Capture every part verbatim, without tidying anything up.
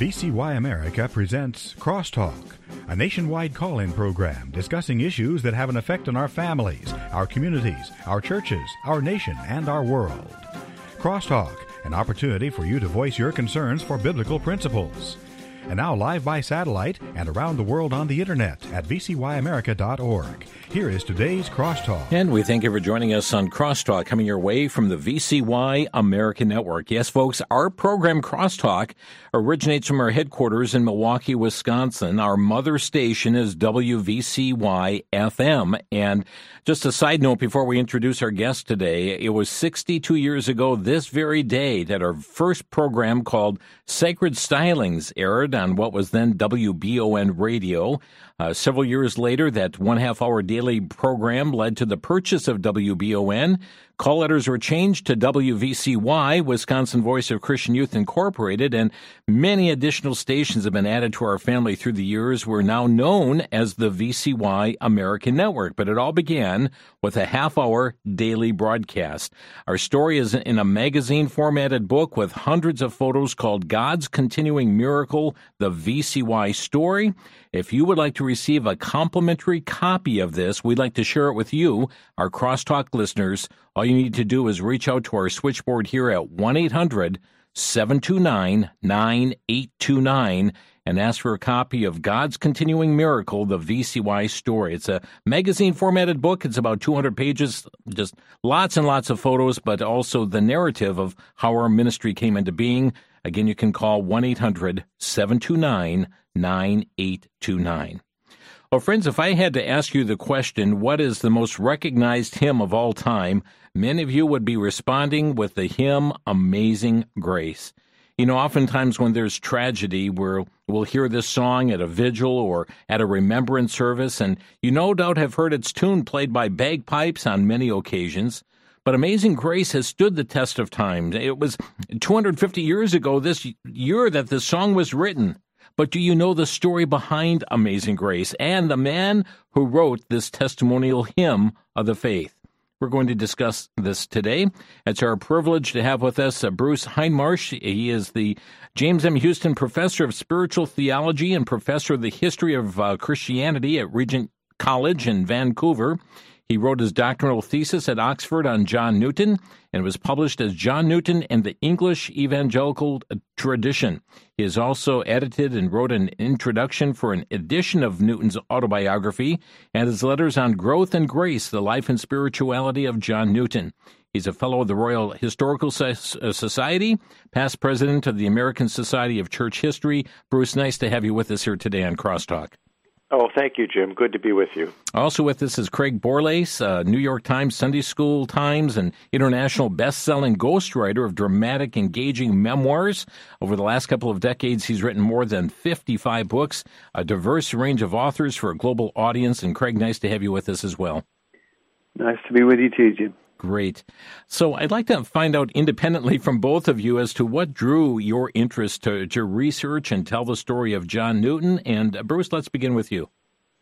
V C Y America presents Crosstalk, a nationwide call-in program discussing issues that have an effect on our families, our communities, our churches, our nation, and our world. Crosstalk, an opportunity for you to voice your concerns for biblical principles. And now live by satellite and around the world on the internet at v c y america dot org. Here is today's Crosstalk. And we thank you for joining us on Crosstalk, coming your way from the V C Y America Network. Yes, folks, our program Crosstalk originates from our headquarters in Milwaukee, Wisconsin. Our mother station is W V C Y F M. And just a side note before we introduce our guest today, it was sixty-two years ago this very day that our first program called Sacred Stylings aired on what was then W B O N Radio. Uh, several years later, that one-half-hour daily program led to the purchase of W B O N. Call letters were changed to W V C Y, Wisconsin Voice of Christian Youth Incorporated, and many additional stations have been added to our family through the years. We're now known as the V C Y American Network, but it all began with a half-hour daily broadcast. Our story is in a magazine-formatted book with hundreds of photos called God's Continuing Miracle, the V C Y Story. If you would like to receive a complimentary copy of this, we'd like to share it with you, our Crosstalk listeners. All you need to do is reach out to our switchboard here at one eight hundred seven two nine nine eight two nine and ask for a copy of God's Continuing Miracle, the V C Y Story. It's a magazine-formatted book. It's about two hundred pages, just lots and lots of photos, but also the narrative of how our ministry came into being. Again, you can call one eight hundred seven two nine nine eight two nine. Well, friends, if I had to ask you the question, what is the most recognized hymn of all time, many of you would be responding with the hymn Amazing Grace. You know, oftentimes when there's tragedy, we're, we'll hear this song at a vigil or at a remembrance service, and you no doubt have heard its tune played by bagpipes on many occasions. But Amazing Grace has stood the test of time. It was two hundred fifty years ago this year that the song was written. But do you know the story behind Amazing Grace and the man who wrote this testimonial hymn of the faith? We're going to discuss this today. It's our privilege to have with us uh, Bruce Hindmarsh. He is the James M. Houston Professor of Spiritual Theology and Professor of the History of uh, Christianity at Regent College in Vancouver. He wrote his doctoral thesis at Oxford on John Newton and was published as John Newton and the English Evangelical Tradition. He has also edited and wrote an introduction for an edition of Newton's autobiography and his letters on growth and grace, the life and spirituality of John Newton. He's a fellow of the Royal Historical Society, past president of the American Society of Church History. Bruce, nice to have you with us here today on Crosstalk. Oh, thank you, Jim. Good to be with you. Also with us is Craig Borlase, uh, New York Times, Sunday School Times, and international best-selling ghostwriter of dramatic, engaging memoirs. Over the last couple of decades, he's written more than fifty-five books, a diverse range of authors for a global audience. And Craig, nice to have you with us as well. Nice to be with you too, Jim. Great. So I'd like to find out independently from both of you as to what drew your interest to, to research and tell the story of John Newton. And uh, Bruce, let's begin with you.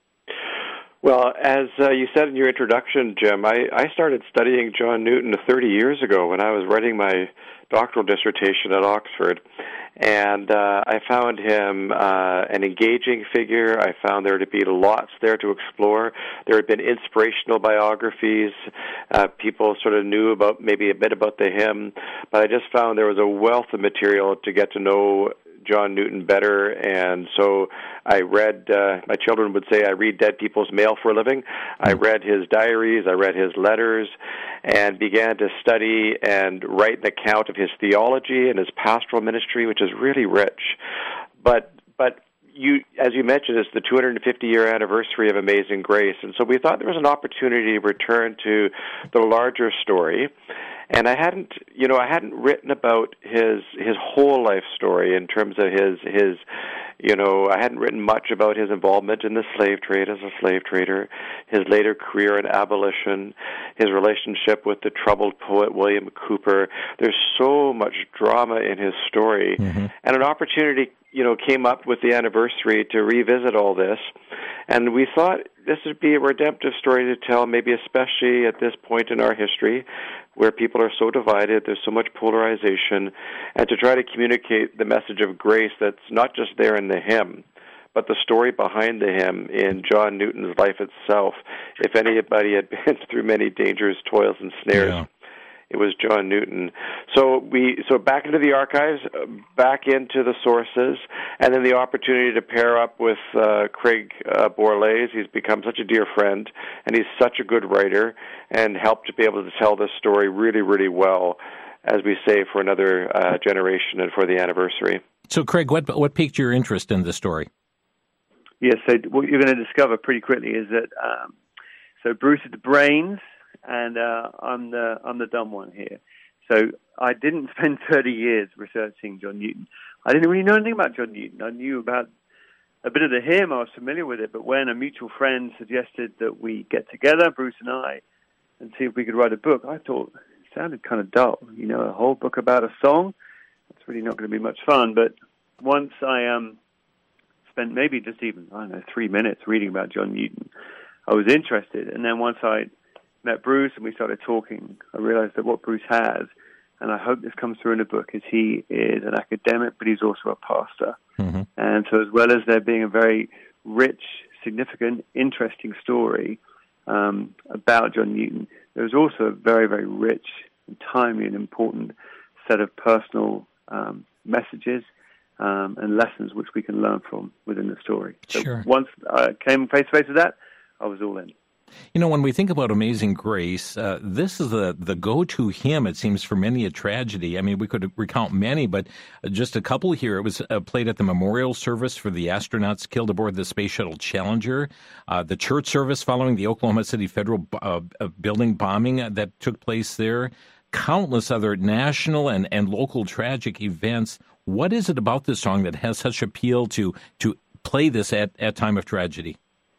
Well, as uh, you said in your introduction, Jim, I, I started studying John Newton thirty years ago when I was writing my doctoral dissertation at Oxford. And uh, I found him uh, an engaging figure. I found there to be lots there to explore. There had been inspirational biographies. Uh, people sort of knew about maybe a bit about the hymn. But I just found there was a wealth of material to get to know John Newton better, and so I read, uh, my children would say I read dead people's mail for a living. I read his diaries, I read his letters, and began to study and write an account of his theology and his pastoral ministry, which is really rich. But, but you, as you mentioned, it's the two hundred fifty year anniversary of Amazing Grace, and so we thought there was an opportunity to return to the larger story. And I hadn't, you know, I hadn't written about his his whole life story in terms of his his, you know, I hadn't written much about his involvement in the slave trade as a slave trader, his later career in abolition, his relationship with the troubled poet William Cooper. There's so much drama in his story, mm-hmm. and an opportunity, you know, came up with the anniversary to revisit all this. And we thought, this would be a redemptive story to tell, maybe especially at this point in our history where people are so divided, there's so much polarization, and to try to communicate the message of grace that's not just there in the hymn, but the story behind the hymn in John Newton's life itself. If anybody had been through many dangers, toils, and snares, yeah. It was John Newton. So we so back into the archives, back into the sources, and then the opportunity to pair up with uh, Craig uh, Borlase. He's become such a dear friend, and he's such a good writer, and helped to be able to tell this story really, really well, as we say, for another uh, generation and for the anniversary. So, Craig, what what piqued your interest in the story? Yes, so what you're going to discover pretty quickly is that um, so Bruce is the brains, and uh, I'm the I'm the dumb one here. So I didn't spend thirty years researching John Newton. I didn't really know anything about John Newton. I knew about a bit of the hymn. I was familiar with it, but when a mutual friend suggested that we get together, Bruce and I, and see if we could write a book, I thought it sounded kind of dull. You know, a whole book about a song. It's really not going to be much fun. But once I um. spent maybe just even, I don't know, three minutes reading about John Newton, I was interested. And then once I met Bruce and we started talking, I realized that what Bruce has, and I hope this comes through in the book, is he is an academic, but he's also a pastor. Mm-hmm. And so as well as there being a very rich, significant, interesting story um, about John Newton, there's also a very, very rich and timely and important set of personal um, messages Um, and lessons which we can learn from within the story. So sure. Once I came face to face with that, I was all in. You know, when we think about Amazing Grace, uh, this is the, the go-to hymn, it seems, for many a tragedy. I mean, we could recount many, but just a couple here. It was uh, played at the memorial service for the astronauts killed aboard the Space Shuttle Challenger, uh, the church service following the Oklahoma City Federal uh, building bombing that took place there, countless other national and, and local tragic events. What is it about this song that has such appeal to to play this at, at time of tragedy?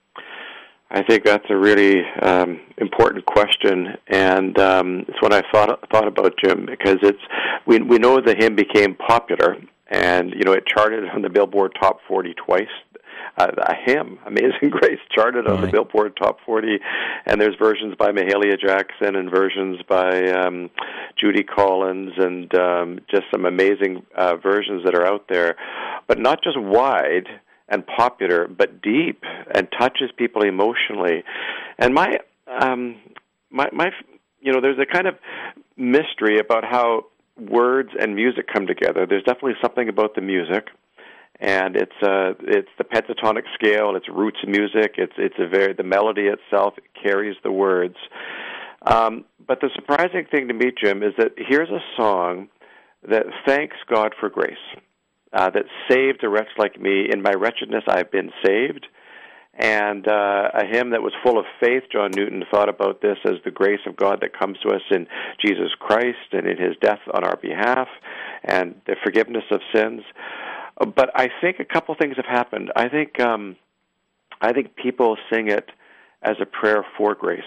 I think that's a really um, important question, and um, it's what I thought thought about, Jim, because it's we we know the hymn became popular, and you know it charted on the Billboard Top forty twice. Uh, a hymn, Amazing Grace, charted on right. the Billboard Top forty, and there's versions by Mahalia Jackson and versions by um, Judy Collins, and um, just some amazing uh, versions that are out there, but not just wide and popular, but deep and touches people emotionally. And my, um, my, my, you know, there's a kind of mystery about how words and music come together. There's definitely something about the music. And it's uh, it's the pentatonic scale. It's roots music. It's it's a very the melody itself carries the words. Um, but the surprising thing to me, Jim, is that here's a song that thanks God for grace, uh, that saved a wretch like me. In my wretchedness, I've been saved. And uh, a hymn that was full of faith. John Newton thought about this as the grace of God that comes to us in Jesus Christ and in His death on our behalf, and the forgiveness of sins. But I think a couple things have happened. I think um, I think people sing it as a prayer for grace.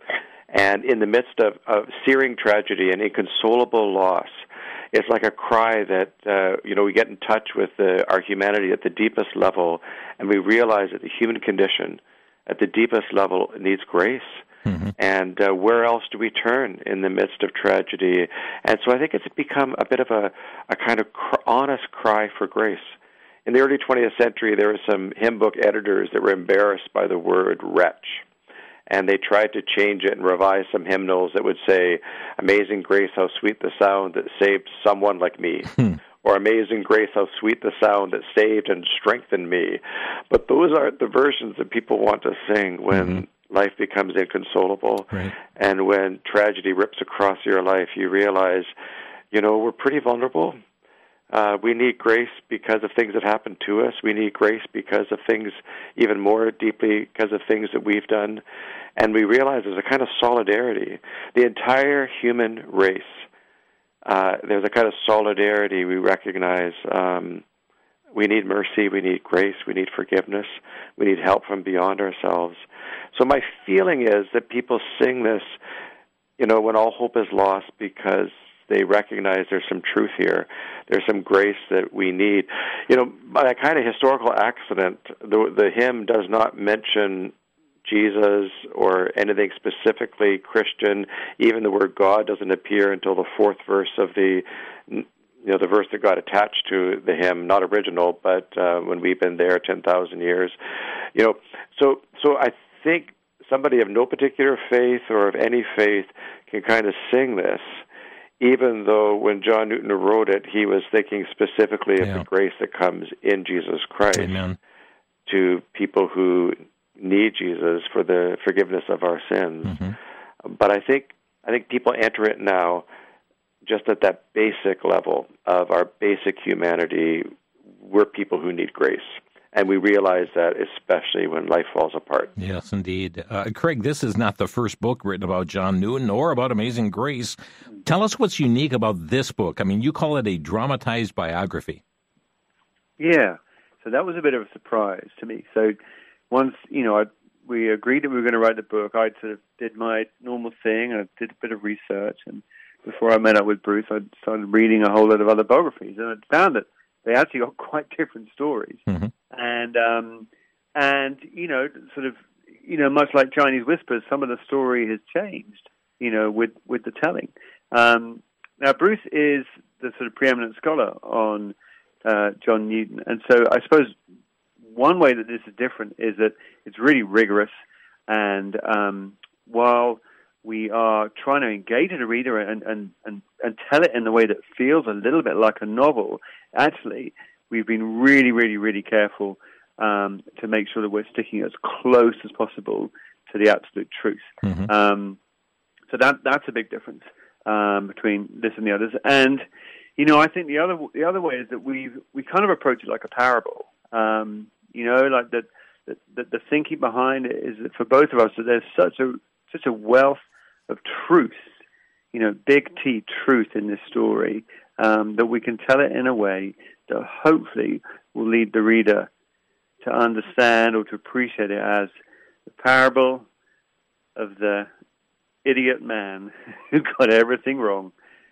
And in the midst of, of searing tragedy and inconsolable loss, it's like a cry that, uh, you know, we get in touch with the, our humanity at the deepest level, and we realize that the human condition at the deepest level needs grace. Mm-hmm. And uh, where else do we turn in the midst of tragedy? And so I think it's become a bit of a, a kind of cr- honest cry for grace. In the early twentieth century, there were some hymn book editors that were embarrassed by the word wretch. And they tried to change it and revise some hymnals that would say, Amazing Grace, how sweet the sound that saved someone like me. Hmm. Or Amazing Grace, how sweet the sound that saved and strengthened me. But those aren't the versions that people want to sing when mm-hmm. life becomes inconsolable. Right. And when tragedy rips across your life, you realize, you know, we're pretty vulnerable. Uh, we need grace because of things that happen to us. We need grace because of things even more deeply because of things that we've done. And we realize there's a kind of solidarity. The entire human race, uh, there's a kind of solidarity we recognize. Um, we need mercy, we need grace, we need forgiveness, we need help from beyond ourselves. So my feeling is that people sing this, you know, when all hope is lost because they recognize there's some truth here. There's some grace that we need. You know, by a kind of historical accident, the, the hymn does not mention Jesus or anything specifically Christian. Even the word God doesn't appear until the fourth verse of the, you know, the verse that got attached to the hymn, not original, but uh, when we've been there ten thousand years. You know, so so I think somebody of no particular faith or of any faith can kind of sing this, even though when John Newton wrote it, he was thinking specifically of yeah. the grace that comes in Jesus Christ Amen. to people who need Jesus for the forgiveness of our sins. Mm-hmm. But I think I think people enter it now just at that basic level of our basic humanity. We're people who need grace. And we realize that especially when life falls apart. Yes, indeed. Uh, Craig, this is not the first book written about John Newton or about Amazing Grace. Tell us what's unique about this book. I mean, you call it a dramatized biography. Yeah, so that was a bit of a surprise to me. So once, you know, I, we agreed that we were going to write the book, I sort of did my normal thing. I did a bit of research. And before I met up with Bruce, I started reading a whole lot of other biographies. And I found that they actually got quite different stories. Mm-hmm. And, um, and you know, sort of, you know, much like Chinese Whispers, some of the story has changed, you know, with, with the telling. Um, now, Bruce is the sort of preeminent scholar on uh, John Newton. And so I suppose one way that this is different is that it's really rigorous. And um, while we are trying to engage the reader and, and, and, and tell it in a way that feels a little bit like a novel, actually, we've been really, really, really careful um, to make sure that we're sticking as close as possible to the absolute truth. Mm-hmm. Um, so that that's a big difference um, between this and the others. And you know, I think the other the other way is that we we kind of approach it like a parable. Um, you know, like that the, the the thinking behind it is that for both of us, that there's such a such a wealth of truth, you know, big T truth in this story, um, that we can tell it in a way that hopefully will lead the reader to understand or to appreciate it as the parable of the idiot man who got everything wrong,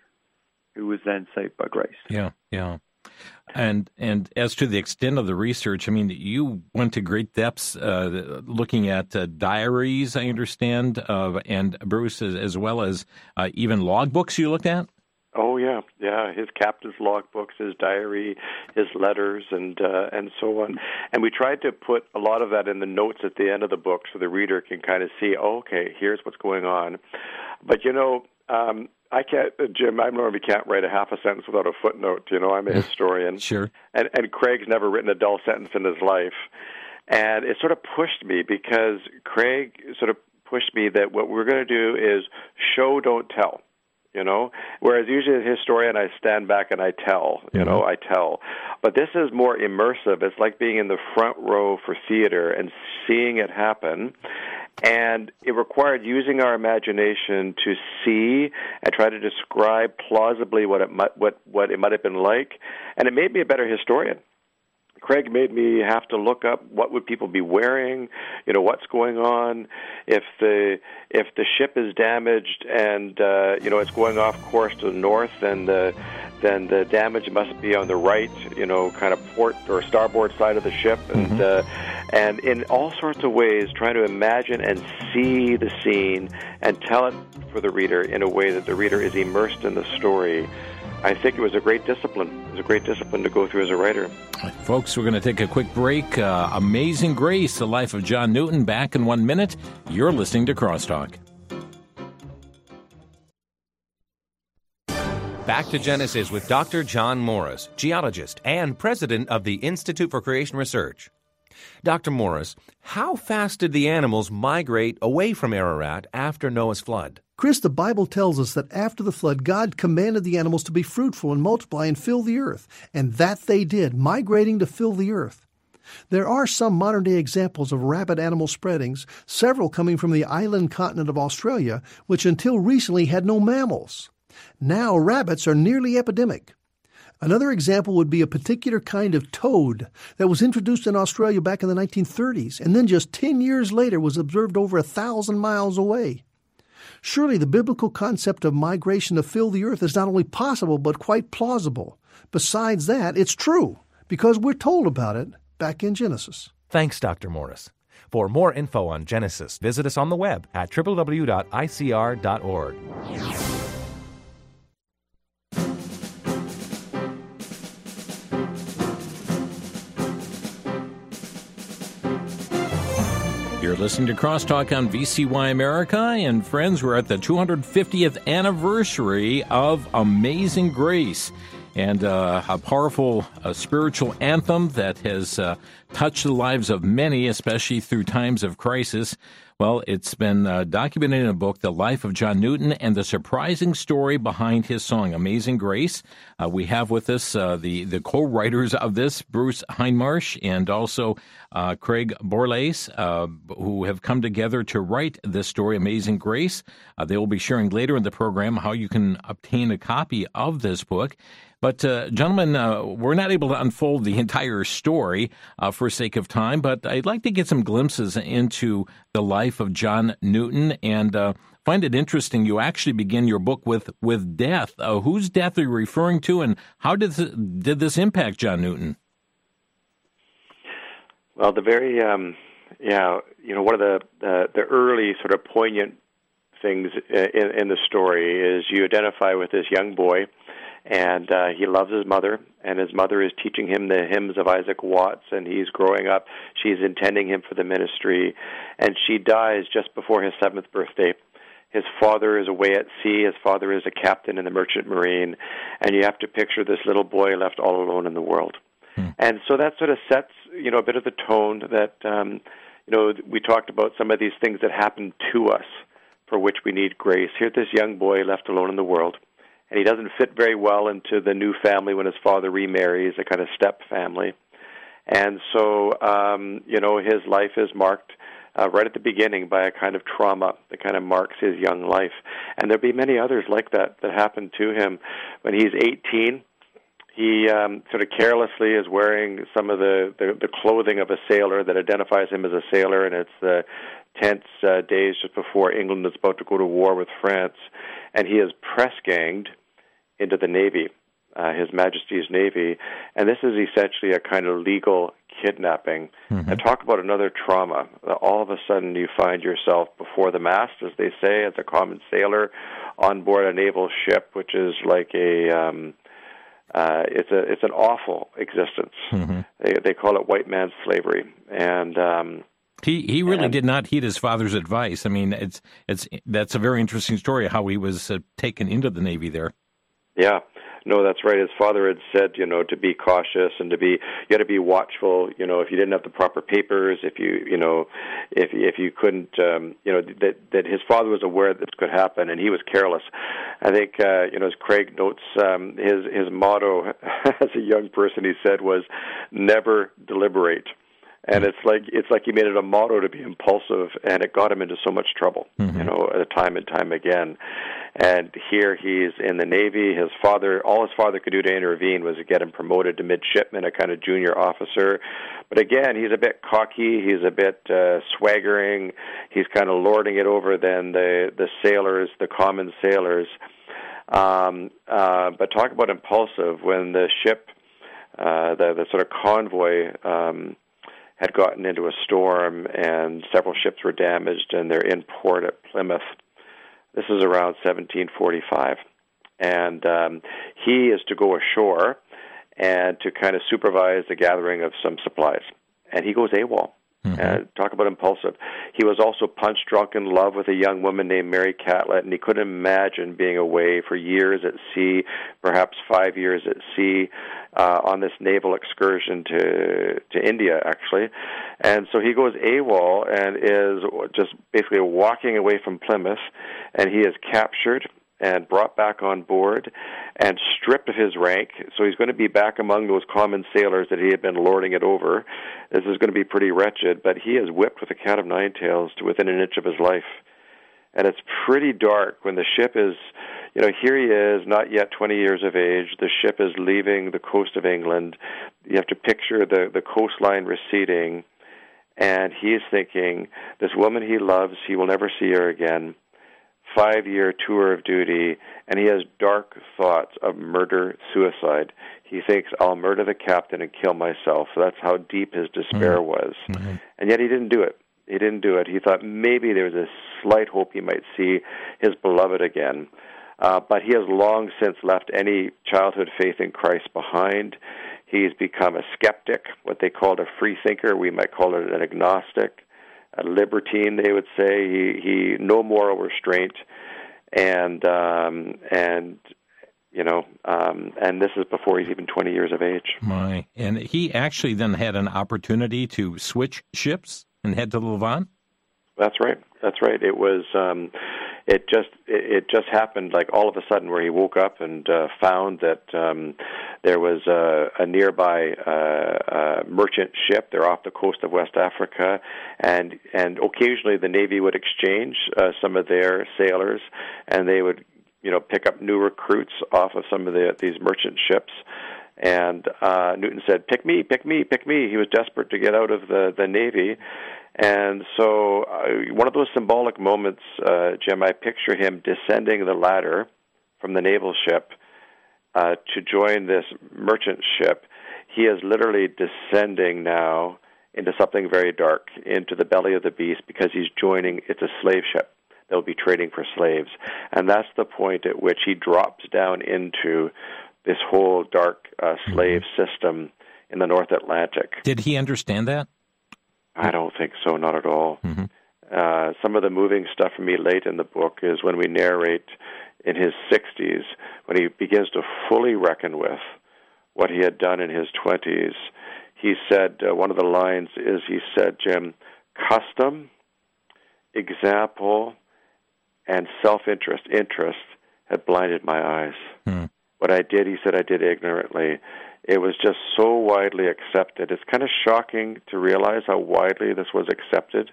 who was then saved by grace. Yeah, yeah. And and as to the extent of the research, I mean, you went to great depths uh, looking at uh, diaries, I understand, uh, and Bruce, as, as well as uh, even logbooks you looked at? Oh, yeah, yeah, his captain's logbooks, his diary, his letters, and uh, and so on. And we tried to put a lot of that in the notes at the end of the book so the reader can kind of see, oh, okay, here's what's going on. But, you know, um, I can't, uh, Jim, I normally can't write a half a sentence without a footnote. You know, I'm a historian. Sure. And, and Craig's never written a dull sentence in his life. And it sort of pushed me because Craig sort of pushed me that what we're going to do is show, don't tell. You know, whereas usually as a historian, I stand back and I tell, you mm-hmm. know, I tell. But this is more immersive. It's like being in the front row for theater and seeing it happen. And it required using our imagination to see and try to describe plausibly what it might, what, what it might have been like. And it made me a better historian. Craig made me have to look up what would people be wearing, you know, what's going on, if the if the ship is damaged and uh, you know it's going off course to the north, then the then the damage must be on the right, you know, kind of port or starboard side of the ship, and mm-hmm. uh, and in all sorts of ways, trying to imagine and see the scene and tell it for the reader in a way that the reader is immersed in the story. I think it was a great discipline. It was a great discipline to go through as a writer. Folks, we're going to take a quick break. Uh, Amazing Grace, the life of John Newton, back in one minute. You're listening to Crosstalk. Back to Genesis with Doctor John Morris, geologist and president of the Institute for Creation Research. Doctor Morris, how fast did the animals migrate away from Ararat after Noah's flood? Chris, the Bible tells us that after the flood, God commanded the animals to be fruitful and multiply and fill the earth, and that they did, migrating to fill the earth. There are some modern-day examples of rapid animal spreadings, several coming from the island continent of Australia, which until recently had no mammals. Now rabbits are nearly epidemic. Another example would be a particular kind of toad that was introduced in Australia back in the nineteen thirties, and then just ten years later was observed over a thousand miles away. Surely the biblical concept of migration to fill the earth is not only possible, but quite plausible. Besides that, it's true, because we're told about it back in Genesis. Thanks, Doctor Morris. For more info on Genesis, visit us on the web at w w w dot i c r dot org. You're listening to Crosstalk on V C Y America, and friends, we're at the two hundred fiftieth anniversary of Amazing Grace, and uh, a powerful uh, spiritual anthem that has uh, touched the lives of many, especially through times of crisis. Well, it's been uh, documented in a book, The Life of John Newton, and the surprising story behind his song, Amazing Grace. Uh, we have with us uh, the, the co-writers of this, Bruce Hindmarsh and also uh, Craig Borlase, uh, who have come together to write this story, Amazing Grace. Uh, they will be sharing later in the program how you can obtain a copy of this book. But, uh, gentlemen, uh, we're not able to unfold the entire story uh, for sake of time, but I'd like to get some glimpses into the life of John Newton, and uh, find it interesting you actually begin your book with, with death. Uh, whose death are you referring to, and how did this, did this impact John Newton? Well, the very, um, yeah, you know, one of the, the, the early sort of poignant things in, in the story is you identify with this young boy, and uh, he loves his mother, and his mother is teaching him the hymns of Isaac Watts, and he's growing up. She's intending him for the ministry, and she dies just before his seventh birthday. His father is away at sea. His father is a captain in the Merchant Marine, and you have to picture this little boy left all alone in the world. Hmm. And so that sort of sets, you know, a bit of the tone that, um, you know, we talked about some of these things that happen to us for which we need grace. Here's this young boy left alone in the world, and he doesn't fit very well into the new family when his father remarries, a kind of step family. And so, um, you know, his life is marked uh, right at the beginning by a kind of trauma that kind of marks his young life. And there'll be many others like that that happen to him. When he's eighteen, he um, sort of carelessly is wearing some of the, the, the clothing of a sailor that identifies him as a sailor, and it's the tense uh, days just before England is about to go to war with France. And he is press-ganged into the Navy, uh, His Majesty's Navy, and this is essentially a kind of legal kidnapping. Mm-hmm. And talk about another trauma. All of a sudden you find yourself before the mast, as they say, as a common sailor on board a naval ship, which is like a, um, uh, it's a, it's an awful existence. Mm-hmm. They, they call it white man's slavery. And, um, He he really and, did not heed his father's advice. I mean, it's it's that's a very interesting story, how he was uh, taken into the Navy there. Yeah, no, that's right. His father had said, you know, to be cautious and to be, you got to be watchful. You know, if you didn't have the proper papers, if you, you know, if if you couldn't, um, you know, that that his father was aware that this could happen, and he was careless. I think, uh, you know, as Craig notes, um, his his motto as a young person, he said, was never deliberate. And it's like it's like he made it a motto to be impulsive, and it got him into so much trouble, mm-hmm. you know, time and time again. And here he's in the Navy. His father, all his father could do to intervene was to get him promoted to midshipman, a kind of junior officer. But again, he's a bit cocky. He's a bit uh, swaggering. He's kind of lording it over then the the sailors, the common sailors. Um, uh, but talk about impulsive. When the ship, uh, the the sort of convoy. Um, had gotten into a storm, and several ships were damaged, and they're in port at Plymouth. This is around seventeen forty-five. And um, he is to go ashore and to kind of supervise the gathering of some supplies. And he goes AWOL. Mm-hmm. Uh, talk about impulsive. He was also punch-drunk in love with a young woman named Mary Catlett, and he couldn't imagine being away for years at sea, perhaps five years at sea, uh, on this naval excursion to to India, actually. And so he goes AWOL and is just basically walking away from Plymouth, and he is captured and brought back on board and stripped of his rank. So he's going to be back among those common sailors that he had been lording it over. This is going to be pretty wretched, but he is whipped with a cat of nine tails to within an inch of his life. And it's pretty dark when the ship is, you know, here he is, not yet twenty years of age. The ship is leaving the coast of England. You have to picture the, the coastline receding, and he is thinking, this woman he loves, he will never see her again. Five-year tour of duty, and he has dark thoughts of murder, suicide. He thinks, I'll murder the captain and kill myself. So that's how deep his despair mm-hmm. was. Mm-hmm. And yet he didn't do it. He didn't do it. He thought maybe there was a slight hope he might see his beloved again. Uh, but he has long since left any childhood faith in Christ behind. He's become a skeptic, what they called a free thinker. We might call it an agnostic, a libertine, they would say. He, he no moral restraint, and um, and you know, um, and this is before he's even twenty years of age. My, and he actually then had an opportunity to switch ships and head to the Levant? That's right. That's right. It was. Um, it just. It, it just happened like all of a sudden, where he woke up and uh, found that um, there was a, a nearby uh, uh, merchant ship. They're off the coast of West Africa, and and occasionally the Navy would exchange uh, some of their sailors, and they would, you know, pick up new recruits off of some of the, these merchant ships. And uh, Newton said, pick me, pick me, pick me. He was desperate to get out of the, the Navy. And so uh, one of those symbolic moments, uh, Jim, I picture him descending the ladder from the naval ship uh, to join this merchant ship. He is literally descending now into something very dark, into the belly of the beast, because he's joining, it's a slave ship. They'll be trading for slaves. And that's the point at which he drops down into this whole dark uh, slave mm-hmm. system in the North Atlantic. Did he understand that? I don't think so, not at all. Mm-hmm. Uh, some of the moving stuff for me late in the book is when we narrate in his sixties, when he begins to fully reckon with what he had done in his twenties. He said, uh, one of the lines is, he said, Jim, custom, example, and self-interest, interest, had blinded my eyes. Mm. What I did, he said, I did ignorantly. It was just so widely accepted. It's kind of shocking to realize how widely this was accepted,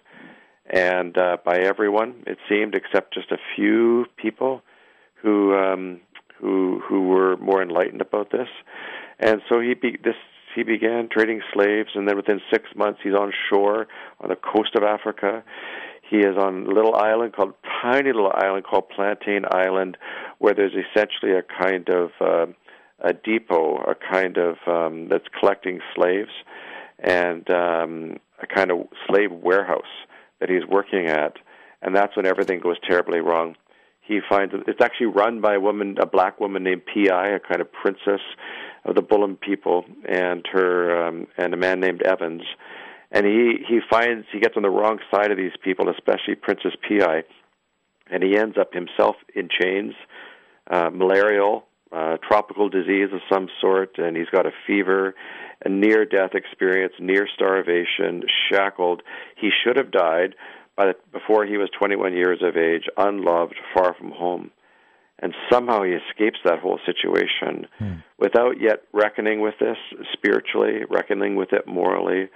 and uh, by everyone, it seemed, except just a few people who um, who who were more enlightened about this. And so he be, this he began trading slaves, and then within six months, he's on shore on the coast of Africa. He is on a little island called, tiny little island called Plantain Island, where there's essentially a kind of uh, a depot, a kind of um, that's collecting slaves, and um, a kind of slave warehouse that he's working at. And that's when everything goes terribly wrong. He finds it's actually run by a woman, a black woman named P I, a kind of princess of the Bullen people, and her um, and a man named Evans. And he, he finds he gets on the wrong side of these people, especially Princess P I, and he ends up himself in chains, uh, malarial, uh, tropical disease of some sort, and he's got a fever, a near-death experience, near starvation, shackled. He should have died by the, before he was twenty-one years of age, unloved, far from home. And somehow he escapes that whole situation hmm. without yet reckoning with this spiritually, reckoning with it morally.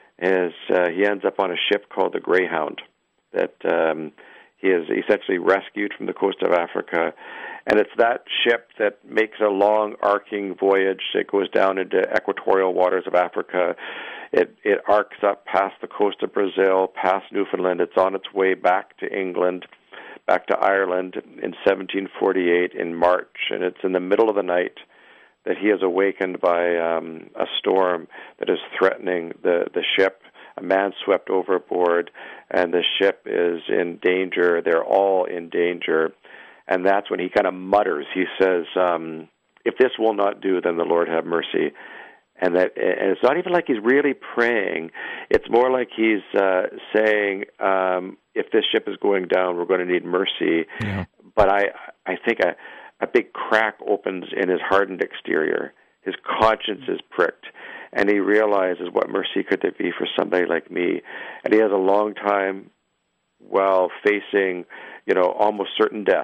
Is uh, he ends up on a ship called the Greyhound that um, he is essentially rescued from the coast of Africa. And it's that ship that makes a long arcing voyage. It goes down into equatorial waters of Africa. It, it arcs up past the coast of Brazil, past Newfoundland. It's on its way back to England, back to Ireland in seventeen forty-eight in March. And it's in the middle of the night that he is awakened by um, a storm that is threatening the, the ship. A man swept overboard, and the ship is in danger. They're all in danger. And that's when he kind of mutters. He says, um, if this will not do, then the Lord have mercy. And that, and it's not even like he's really praying. It's more like he's uh, saying, um, if this ship is going down, we're going to need mercy. Yeah. But I, I think a, a big crack opens in his hardened exterior. His conscience is pricked, and he realizes what mercy could there be for somebody like me. And he has a long time while facing, you know, almost certain death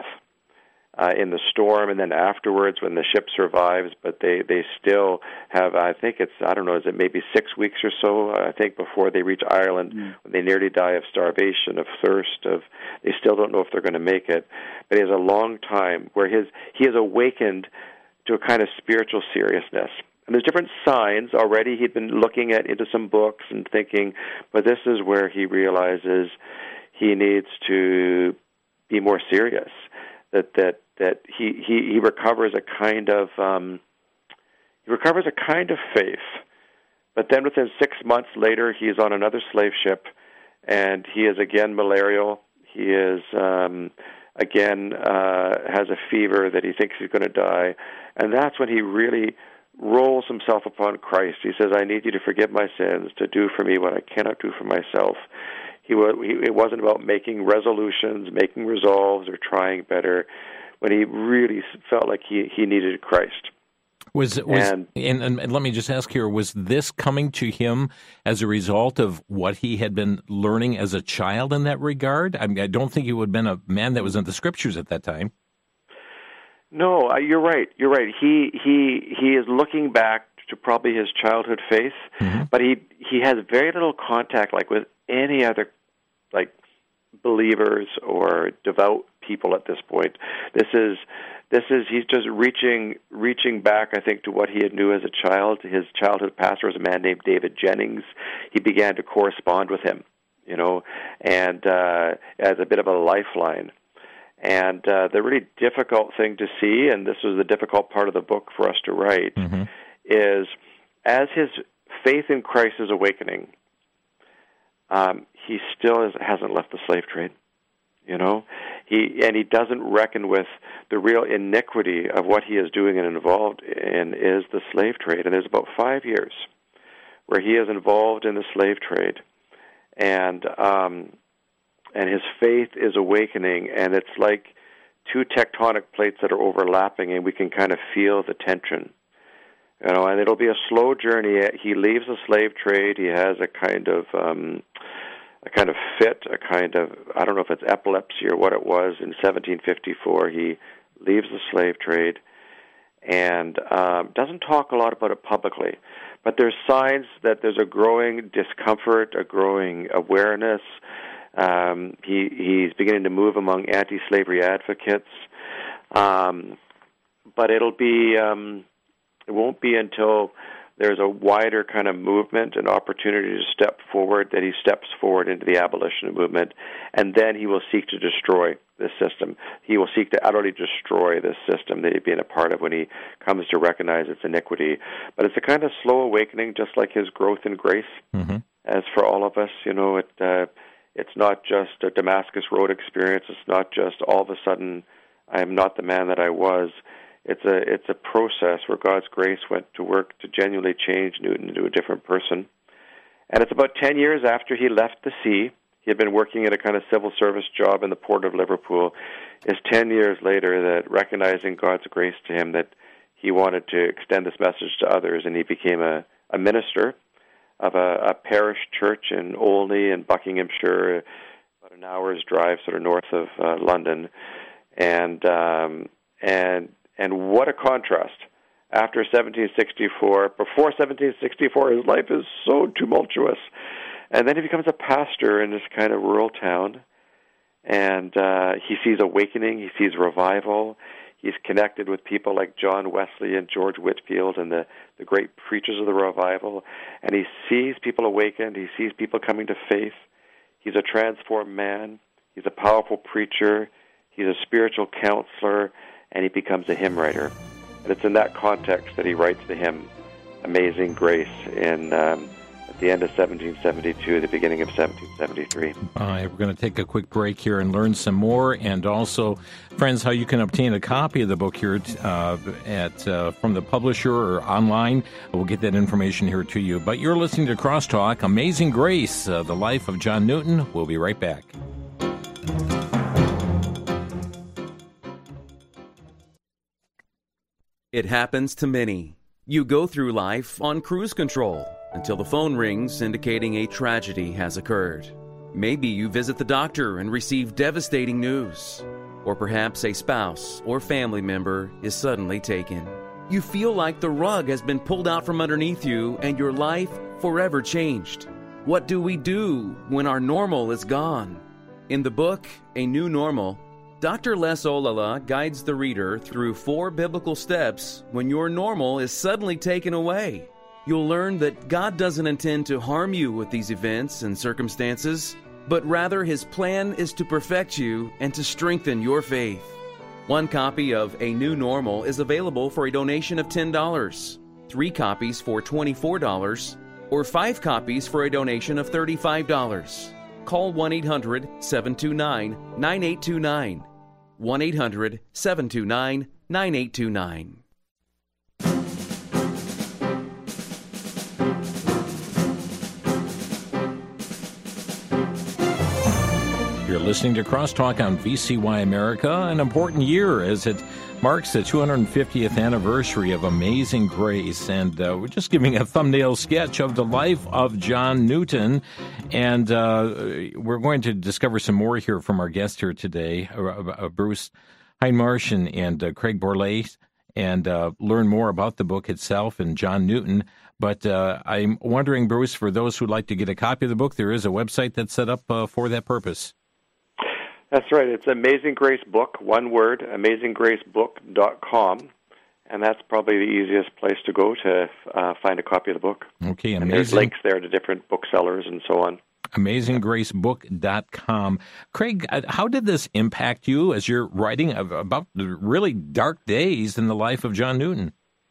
uh, in the storm, and then afterwards when the ship survives, but they, they still have, I think it's, I don't know, is it maybe six weeks or so, I think, before they reach Ireland, mm. when they nearly die of starvation, of thirst, of, they still don't know if they're going to make it. But he has a long time where his he is awakened to a kind of spiritual seriousness. And there's different signs already. He'd been looking at into some books and thinking, but this is where he realizes he needs to be more serious. That that that he he, he recovers a kind of um, he recovers a kind of faith. But then within six months later, he's on another slave ship, and he is again malarial. He is um, again uh, has a fever that he thinks he's going to die, and that's when he really rolls himself upon Christ. He says, "I need you to forgive my sins, to do for me what I cannot do for myself." He, he it wasn't about making resolutions, making resolves, or trying better. When he really felt like he, he needed Christ. Was, was and, and, and let me just ask here, was this coming to him as a result of what he had been learning as a child in that regard? I mean, I don't think he would have been a man that was in the Scriptures at that time. No, uh, you're right. You're right. He he he is looking back to probably his childhood faith, mm-hmm. but he he has very little contact, like with any other, like believers or devout people at this point. This is this is he's just reaching reaching back, I think, to what he had knew as a child. His childhood pastor was a man named David Jennings. He began to correspond with him, you know, and uh, as a bit of a lifeline. And uh, the really difficult thing to see, and this was the difficult part of the book for us to write, mm-hmm. is as his faith in Christ is awakening, um, he still is, hasn't left the slave trade. You know, he and he doesn't reckon with the real iniquity of what he is doing and involved in is the slave trade. And there's about five years where he is involved in the slave trade, and um, and his faith is awakening, and it's like two tectonic plates that are overlapping, and we can kind of feel the tension. You know, and it'll be a slow journey. He leaves the slave trade. He has a kind of um, a kind of fit, a kind of, I don't know if it's epilepsy or what it was. In seventeen fifty-four, he leaves the slave trade and um, doesn't talk a lot about it publicly. But there's signs that there's a growing discomfort, a growing awareness. Um, he he's beginning to move among anti-slavery advocates. Um, but it'll be, um, it won't be until there's a wider kind of movement and opportunity to step forward that he steps forward into the abolition movement, and then he will seek to destroy this system. He will seek to utterly destroy this system that he's been a part of when he comes to recognize its iniquity. But it's a kind of slow awakening, just like his growth in grace. Mm-hmm. As for all of us, you know, it uh, it's not just a Damascus Road experience. It's not just all of a sudden I am not the man that I was. It's a it's a process where God's grace went to work to genuinely change Newton into a different person. And it's about ten years after he left the sea. He had been working at a kind of civil service job in the port of Liverpool. It's ten years later that, recognizing God's grace to him, that he wanted to extend this message to others, and he became a, a minister of a, a parish church in Olney in Buckinghamshire, about an hour's drive sort of north of uh, London. And um, and And what a contrast. After seventeen sixty-four, before seventeen sixty-four, his life is so tumultuous. And then he becomes a pastor in this kind of rural town. And uh, he sees awakening, he sees revival. He's connected with people like John Wesley and George Whitefield and the, the great preachers of the revival. And he sees people awakened. He sees people coming to faith. He's a transformed man. He's a powerful preacher. He's a spiritual counselor. And he becomes a hymn writer. And it's in that context that he writes the hymn, Amazing Grace, in um, at the end of seventeen seventy-two, the beginning of seventeen seventy-three. All right, we're going to take a quick break here and learn some more, and also, friends, how you can obtain a copy of the book here uh, at uh, from the publisher or online. We'll get that information here to you. But you're listening to Crosstalk, Amazing Grace, uh, the life of John Newton. We'll be right back. It happens to many. You go through life on cruise control until the phone rings indicating a tragedy has occurred. Maybe you visit the doctor and receive devastating news. Or perhaps a spouse or family member is suddenly taken. You feel like the rug has been pulled out from underneath you and your life forever changed. What do we do when our normal is gone? In the book, A New Normal, Doctor Les Olala guides the reader through four biblical steps when your normal is suddenly taken away. You'll learn that God doesn't intend to harm you with these events and circumstances, but rather His plan is to perfect you and to strengthen your faith. One copy of A New Normal is available for a donation of ten dollars, three copies for twenty-four dollars, or five copies for a donation of thirty-five dollars. call one eight hundred seven two nine nine eight two nine. one eight hundred seven two nine nine eight two nine. You're listening to Crosstalk on V C Y America, an important year as it marks the two hundred fiftieth anniversary of Amazing Grace. And uh, we're just giving a thumbnail sketch of the life of John Newton. And uh, we're going to discover some more here from our guests here today, uh, uh, Bruce Hindmarsh and, and uh, Craig Borlase, and uh, learn more about the book itself and John Newton. But uh, I'm wondering, Bruce, for those who'd like to get a copy of the book, there is a website that's set up uh, for that purpose. That's right. It's Amazing Grace Book, one word, amazing grace book dot com, and that's probably the easiest place to go to uh, find a copy of the book. Okay, amazing. And there's links there to different booksellers and so on. amazing grace book dot com. Craig, how did this impact you as you're writing about the really dark days in the life of John Newton?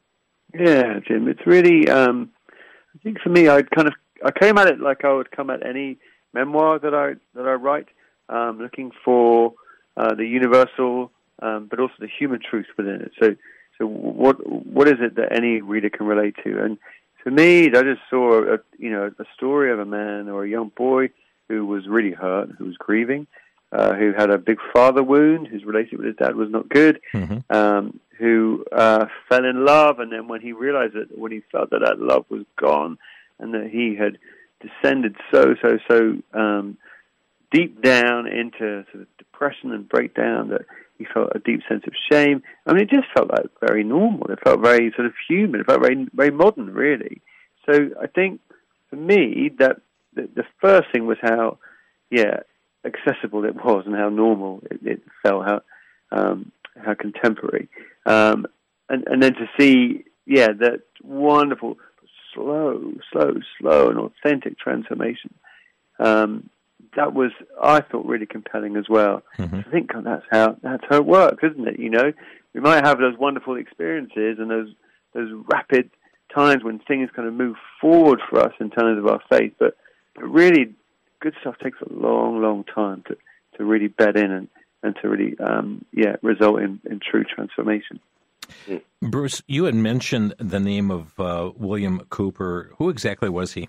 Yeah, Jim, it's really, um, I think for me, I'd kind of, I came at it like I would come at any memoir that I that I write. Um, looking for uh, the universal, um, but also the human truth within it. So, so what what is it that any reader can relate to? And for me, I just saw a, you know a story of a man or a young boy who was really hurt, who was grieving, uh, who had a big father wound, whose relationship with his dad was not good, mm-hmm. um, who uh, fell in love, and then when he realized that, when he felt that that love was gone, and that he had descended so so so. Um, deep down into sort of depression and breakdown, that he felt a deep sense of shame. I mean, it just felt like very normal. It felt very sort of human. It felt very, very modern, really. So I think for me that the, the first thing was how, yeah, accessible it was and how normal it, it felt, how um, how contemporary, um, and and then to see, yeah, that wonderful, slow, slow, slow, and authentic transformation. Um, That was, I thought, really compelling as well. Mm-hmm. I think that's how that's how it works, isn't it? You know, we might have those wonderful experiences and those those rapid times when things kind of move forward for us in terms of our faith, but, but really, good stuff takes a long, long time to, to really bed in and, and to really, um, yeah, result in, in true transformation. Bruce, you had mentioned the name of uh, William Cowper. Who exactly was he?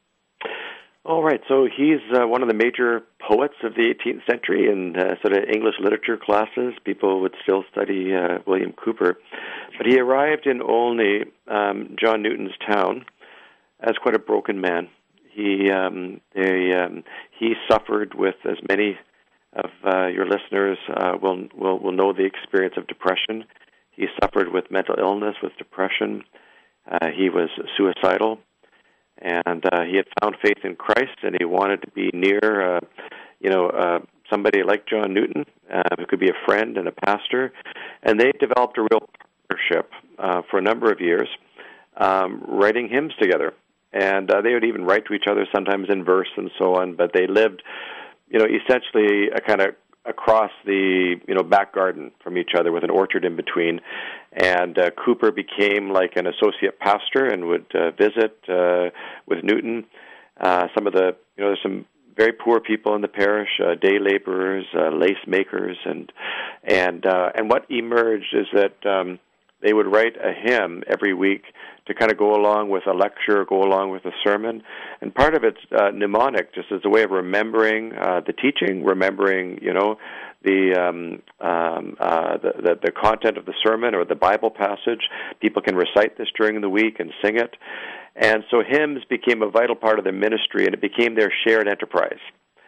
All right, so he's uh, one of the major poets of the eighteenth century. In uh, sort of English literature classes, people would still study uh, William Cowper. But he arrived in Olney, um, John Newton's town, as quite a broken man. He um, they, um, he suffered with, as many of uh, your listeners uh, will, will will know, the experience of depression. He suffered with mental illness, with depression. Uh, he was suicidal. And uh, he had found faith in Christ, and he wanted to be near, uh, you know, uh, somebody like John Newton, uh, who could be a friend and a pastor. And they developed a real partnership uh, for a number of years, um, writing hymns together. And uh, they would even write to each other, sometimes in verse and so on. But they lived, you know, essentially a kind of across the, you know, back garden from each other with an orchard in between. And uh, Cowper became like an associate pastor and would uh, visit uh, with Newton. Uh, some of the, you know, there's some very poor people in the parish, uh, day laborers, uh, lace makers, and and uh, and what emerged is that um, they would write a hymn every week to kind of go along with a lecture, go along with a sermon. And part of it's uh, mnemonic, just as a way of remembering uh, the teaching, remembering, you know, the, um, um, uh, the, the the content of the sermon or the Bible passage. People can recite this during the week and sing it. And so hymns became a vital part of their ministry, and it became their shared enterprise.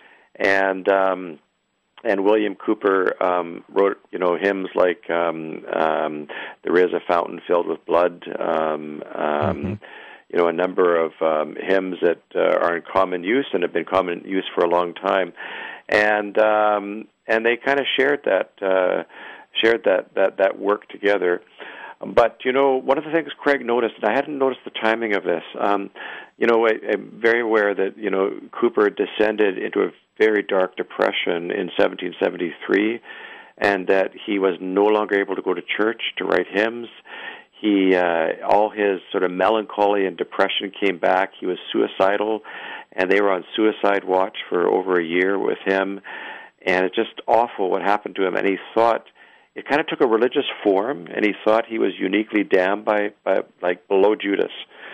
And um, and William Cowper um, wrote, you know, hymns like um, um, "There is a fountain filled with blood," um, um, mm-hmm. you know, a number of um, hymns that uh, are in common use and have been common use for a long time, and um, and they kind of shared that uh, shared that, that that work together. But, you know, one of the things Craig noticed, and I hadn't noticed the timing of this, um, you know, I, I'm very aware that, you know, Cowper descended into a very dark depression in seventeen seventy-three, and that he was no longer able to go to church to write hymns. He, uh, all his sort of melancholy and depression came back. He was suicidal, and they were on suicide watch for over a year with him, and it's just awful what happened to him. And he thought it kind of took a religious form, and he thought he was uniquely damned by, by like below Judas.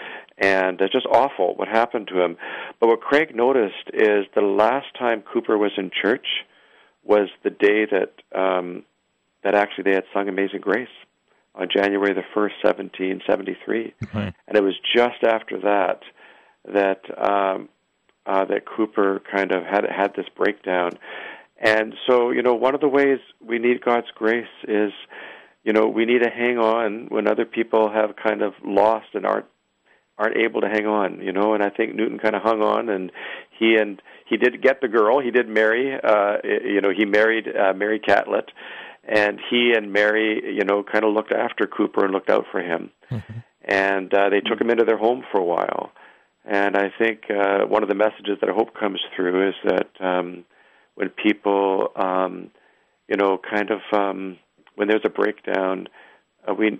And it's just awful what happened to him. But what Craig noticed is the last time Cooper was in church was the day that um, that actually they had sung Amazing Grace on January the first, seventeen seventy-three. Okay. And it was just after that that um, uh, that Cooper kind of had had this breakdown. And so, you know, one of the ways we need God's grace is, you know, we need to hang on when other people have kind of lost and aren't aren't able to hang on, you know. And I think Newton kind of hung on, and he and he did get the girl. He did marry, uh, you know, he married uh, Mary Catlett, and he and Mary, you know, kind of looked after Cooper and looked out for him. Mm-hmm. And uh, they took him into their home for a while. And I think uh, one of the messages that I hope comes through is that um, when people, um, you know, kind of, um, when there's a breakdown, uh, we,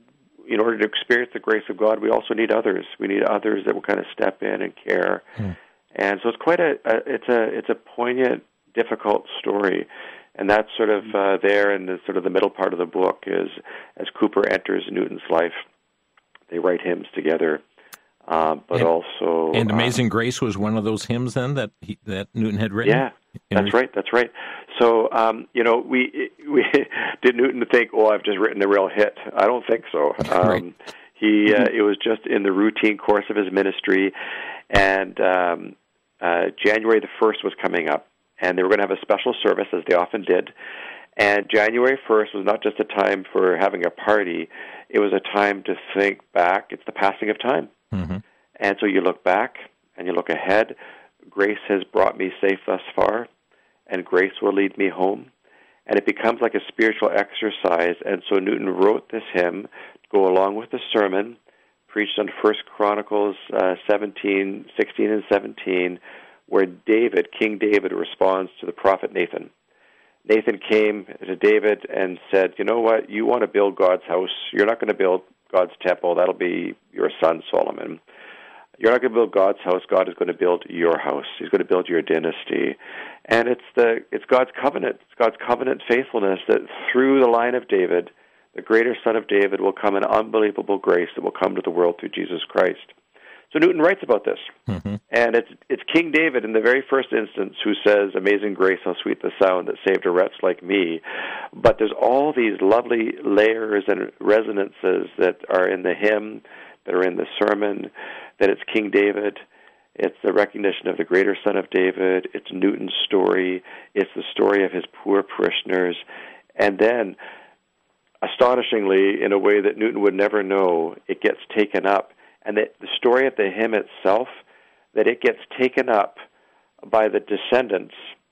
in order to experience the grace of God, we also need others. We need others that will kind of step in and care. Hmm. And so it's quite a, a, it's a, it's a poignant, difficult story. And that's sort of uh, there in the sort of the middle part of the book is as Cooper enters Newton's life, they write hymns together. Uh, but and, also, and Amazing um, Grace was one of those hymns then that he, that Newton had written. Yeah, that's right. That's right. So um, you know, we we did Newton think, oh, I've just written a real hit. I don't think so. Um, right. He uh, it was just in the routine course of his ministry, and um, uh, January the first was coming up, and they were going to have a special service as they often did. And January first was not just a time for having a party; it was a time to think back. It's the passing of time. Mm-hmm. And so you look back and you look ahead. Grace has brought me safe thus far, and grace will lead me home. And it becomes like a spiritual exercise. And so Newton wrote this hymn to go along with the sermon, preached on First Chronicles uh, seventeen, sixteen, and seventeen, where David, King David, responds to the prophet Nathan. Nathan came to David and said, you know what, you want to build God's house. You're not going to build God's temple. That'll be your son, Solomon. You're not going to build God's house. God is going to build your house. He's going to build your dynasty. And it's the it's God's covenant. It's God's covenant faithfulness that through the line of David, the greater son of David, will come an unbelievable grace that will come to the world through Jesus Christ. So Newton writes about this. Mm-hmm. And it's it's King David in the very first instance who says, Amazing grace, how sweet the sound that saved a wretch like me. But there's all these lovely layers and resonances that are in the hymn, that are in the sermon, that it's King David. It's the recognition of the greater son of David. It's Newton's story. It's the story of his poor parishioners. And then, astonishingly, in a way that Newton would never know, it gets taken up. And the, the story of the hymn itself, that it gets taken up by the descendants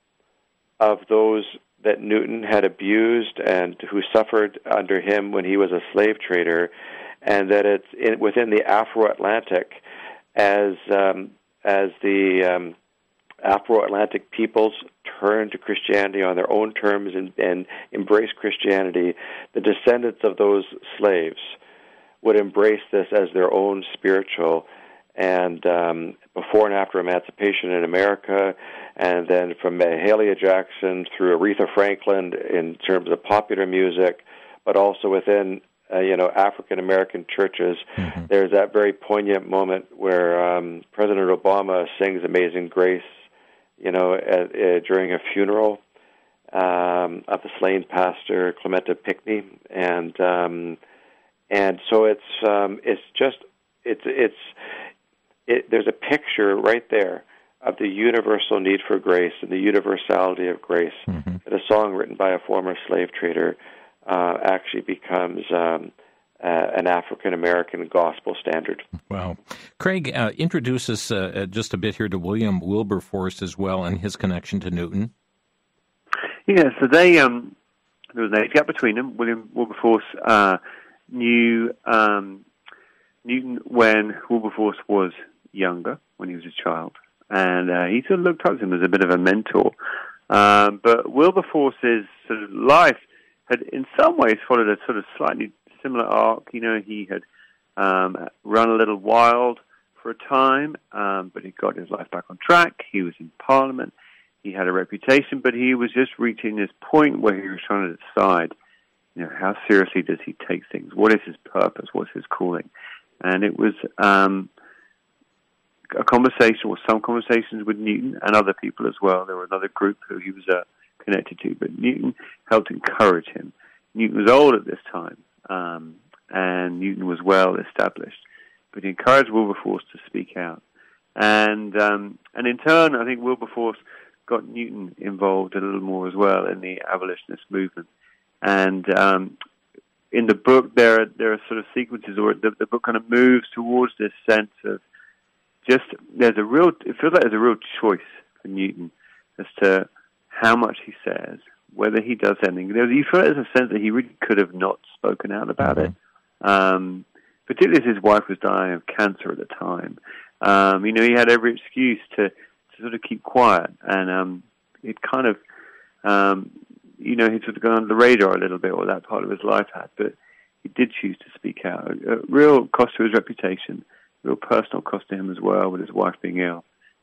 of those that Newton had abused and who suffered under him when he was a slave trader, and that it's in, within the Afro-Atlantic as um, as the um, Afro-Atlantic peoples turn to Christianity on their own terms and, and embrace Christianity, the descendants of those slaves would embrace this as their own spiritual, and um, before and after emancipation in America, and then from Mahalia Jackson through Aretha Franklin in terms of popular music, but also within uh, you know African American churches, mm-hmm. there's that very poignant moment where um, President Obama sings "Amazing Grace," you know, at, uh, during a funeral um, of the slain pastor Clementa Pinckney, and um, And so it's um, it's just it's it's it, there's a picture right there of the universal need for grace and the universality of grace. Mm-hmm. That a song written by a former slave trader uh, actually becomes um, uh, an African American gospel standard. Wow, Craig, uh, introduce us uh, just a bit here to William Wilberforce as well and his connection to Newton. Yeah, so they um, there was an age gap between them. William Wilberforce. Uh, knew um, Newton when Wilberforce was younger, when he was a child, and uh, he sort of looked up to him as a bit of a mentor. Um, but Wilberforce's sort of life had, in some ways, followed a sort of slightly similar arc. You know, he had um, run a little wild for a time, um, but he got his life back on track. He was in Parliament. He had a reputation, but he was just reaching this point where he was trying to decide, you know, how seriously does he take things? What is his purpose? What's his calling? And it was um, a conversation, or some conversations with Newton and other people as well. There were another group who he was uh, connected to, but Newton helped encourage him. Newton was old at this time, um, and Newton was well established, but he encouraged Wilberforce to speak out. And um, and in turn, I think Wilberforce got Newton involved a little more as well in the abolitionist movement. And um, in the book, there are, there are sort of sequences, or the, the book kind of moves towards this sense of just, there's a real, it feels like there's a real choice for Newton as to how much he says, whether he does anything. There, you feel like there's a sense that he really could have not spoken out about mm-hmm. it, um, particularly as his wife was dying of cancer at the time. Um, you know, he had every excuse to to sort of keep quiet, and um, it kind of, um, you know, he'd sort of gone under the radar a little bit, or that part of his life had, but he did choose to speak out. A, a real cost to his reputation, real personal cost to him as well, with his wife being ill.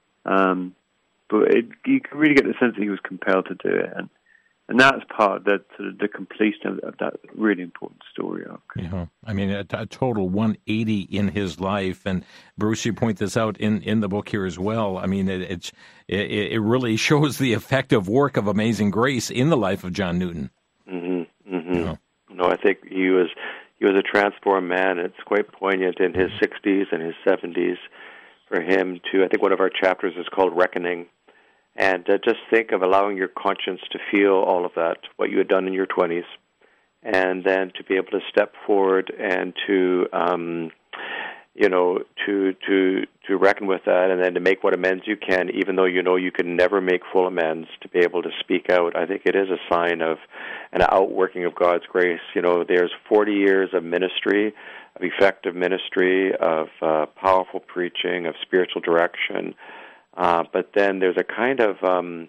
Um, but it, you can really get the sense that he was compelled to do it, and and that's part of the, sort of the completion of, of that really important story arc. Yeah, I mean, a, a total one eighty in his life, and Bruce, you point this out in, in the book here as well. I mean, it, it's it, it really shows the effective work of Amazing Grace in the life of John Newton. Mm-hmm. Mm-hmm. You know? No, I think he was he was a transformed man. It's quite poignant in his sixties and his seventies for him to. I think one of our chapters is called Reckoning. And uh, just think of allowing your conscience to feel all of that, what you had done in your twenties, and then to be able to step forward and to, um, you know, to to to reckon with that, and then to make what amends you can, even though you know you can never make full amends. To be able to speak out, I think it is a sign of an outworking of God's grace. You know, there's forty years of ministry, of effective ministry, of uh, powerful preaching, of spiritual direction. Uh, but then there's a kind of, um,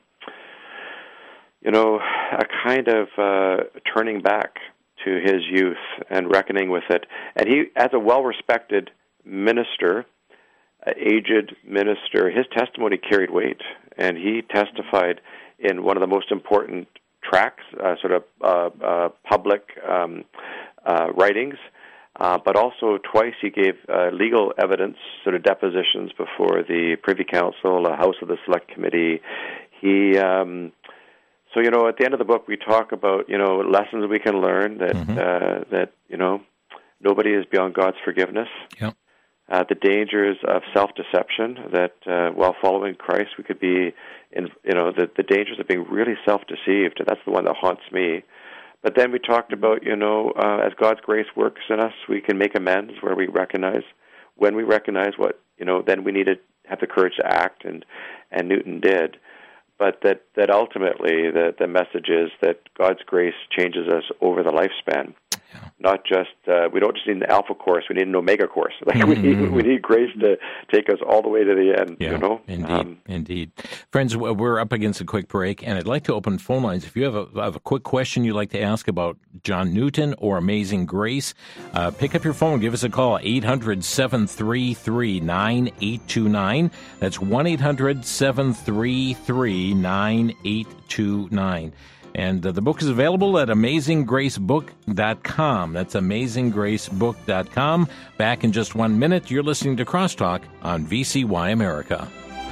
you know, a kind of uh, turning back to his youth and reckoning with it. And he, as a well-respected minister, uh, aged minister, his testimony carried weight. And he testified in one of the most important tracts, uh, sort of uh, uh, public um, uh, writings. Uh, but also twice he gave uh, legal evidence, sort of depositions before the Privy Council, the House of the Select Committee. He, um, so you know, at the end of the book, we talk about you know lessons we can learn that mm-hmm. uh, that you know nobody is beyond God's forgiveness. Yep. Uh, the dangers of self-deception. That uh, while following Christ, we could be in you know the the dangers of being really self-deceived. That's the one that haunts me. But then we talked about, you know, uh, as God's grace works in us, we can make amends where we recognize, when we recognize what, you know, then we need to have the courage to act, and, and Newton did. But that, that ultimately the, the message is that God's grace changes us over the lifespan. Yeah. Not just, uh, we don't just need an alpha course, we need an omega course. Like mm-hmm. we need, we need grace to take us all the way to the end, yeah, you know? Indeed, um, indeed. Friends, we're up against a quick break, and I'd like to open phone lines. If you have a, have a quick question you'd like to ask about John Newton or Amazing Grace, uh, pick up your phone, give us a call, eight hundred, seven three three, nine eight two nine. That's one eight hundred, seven three three, nine eight two nine. And uh, the book is available at amazing grace book dot com. That's amazing grace book dot com. Back in just one minute, you're listening to Crosstalk on V C Y America.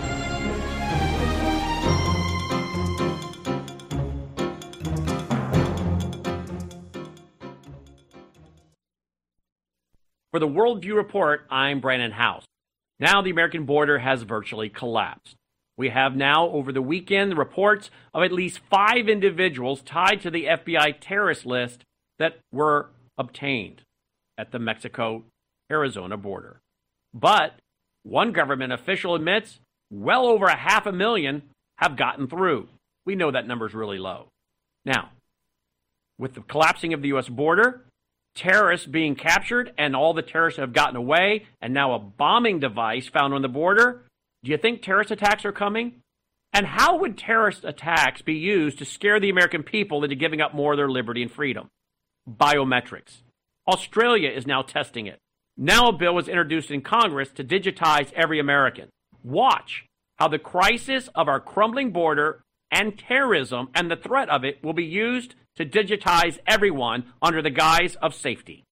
For the Worldview Report, I'm Brandon House. Now the American border has virtually collapsed. We have now, over the weekend, reports of at least five individuals tied to the F B I terrorist list that were obtained at the Mexico-Arizona border. But one government official admits well over a half a million have gotten through. We know that number's really low. Now, with the collapsing of the U S border, terrorists being captured, and all the terrorists have gotten away, and now a bombing device found on the border, do you think terrorist attacks are coming? And how would terrorist attacks be used to scare the American people into giving up more of their liberty and freedom? Biometrics. Australia is now testing it. Now a bill was introduced in Congress to digitize every American. Watch how the crisis of our crumbling border and terrorism and the threat of it will be used to digitize everyone under the guise of safety.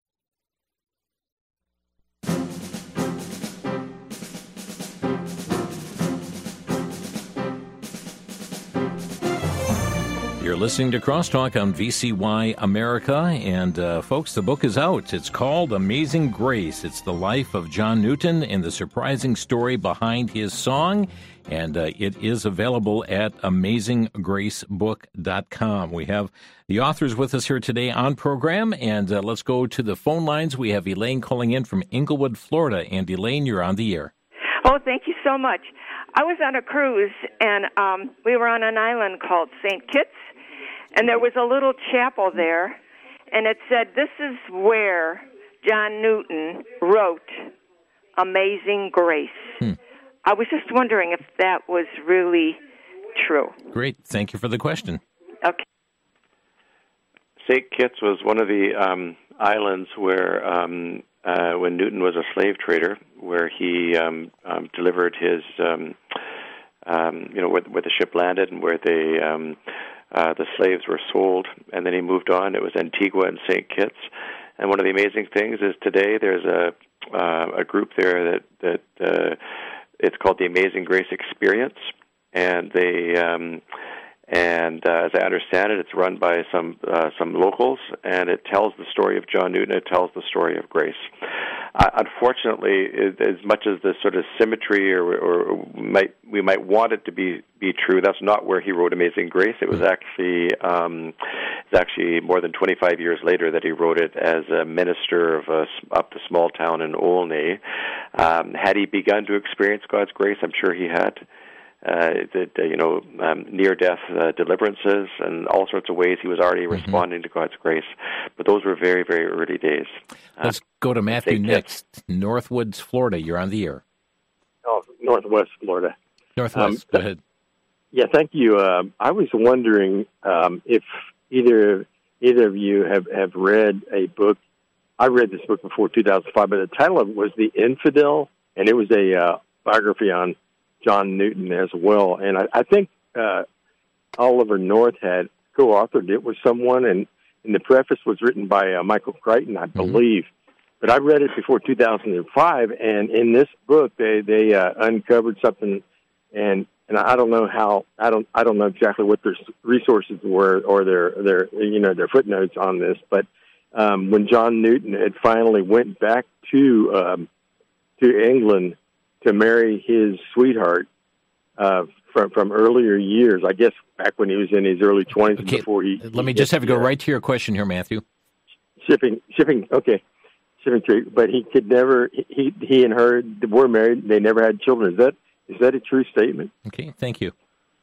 You're listening to Crosstalk on V C Y America, and uh, folks, the book is out. It's called Amazing Grace. It's the life of John Newton and the surprising story behind his song, and uh, it is available at amazing grace book dot com. We have the authors with us here today on program, and uh, let's go to the phone lines. We have Elaine calling in from Inglewood, Florida, and Elaine, you're on the air. Oh, thank you so much. I was on a cruise, and um, we were on an island called Saint Kitts, and there was a little chapel there, and it said, "This is where John Newton wrote Amazing Grace." Hmm. I was just wondering if that was really true. Great. Thank you for the question. Okay. Saint Kitts was one of the um, islands where, um, uh, when Newton was a slave trader, where he um, um, delivered his, um, um, you know, where, where the ship landed and where they... Um, Uh, the slaves were sold, and then he moved on. It was Antigua and Saint Kitts. And one of the amazing things is today there's a uh, a group there that that uh, it's called the Amazing Grace Experience, and they um, and uh, as I understand it, it's run by some uh, some locals, and it tells the story of John Newton. It tells the story of grace. Uh, unfortunately, it, as much as the sort of symmetry, or, or might we might want it to be, be true, that's not where he wrote Amazing Grace. It was actually um, it's actually more than twenty-five years later that he wrote it as a minister of a, up the small town in Olney. Um, had he begun to experience God's grace, I'm sure he had. Uh, that uh, you know, um, near-death uh, deliverances and all sorts of ways he was already mm-hmm. responding to God's grace. But those were very, very early days. Let's uh, go to Matthew next. Northwoods, Florida. You're on the air. Oh, Northwest Florida. Northwest. Um, go ahead. Yeah, thank you. Um, I was wondering um, if either either of you have, have read a book. I read this book before two thousand five, but the title of it was The Infidel, and it was a uh, biography on John Newton as well. And I, I think uh, Oliver North had co-authored it with someone, and, and the preface was written by uh, Michael Crichton, I believe. Mm-hmm. But I read it before two thousand five, and in this book they they uh, uncovered something, and and I don't know how I don't I don't know exactly what their resources were or their their you know their footnotes on this, but um, when John Newton had finally went back to um, to England to marry his sweetheart uh, from from earlier years, I guess back when he was in his early twenties, okay. before he. Let me he just have to go there. right to your question here, Matthew. Shipping, shipping, okay, shipping tree. But he could never. He he and her were married. They never had children. Is that is that a true statement? Okay, thank you.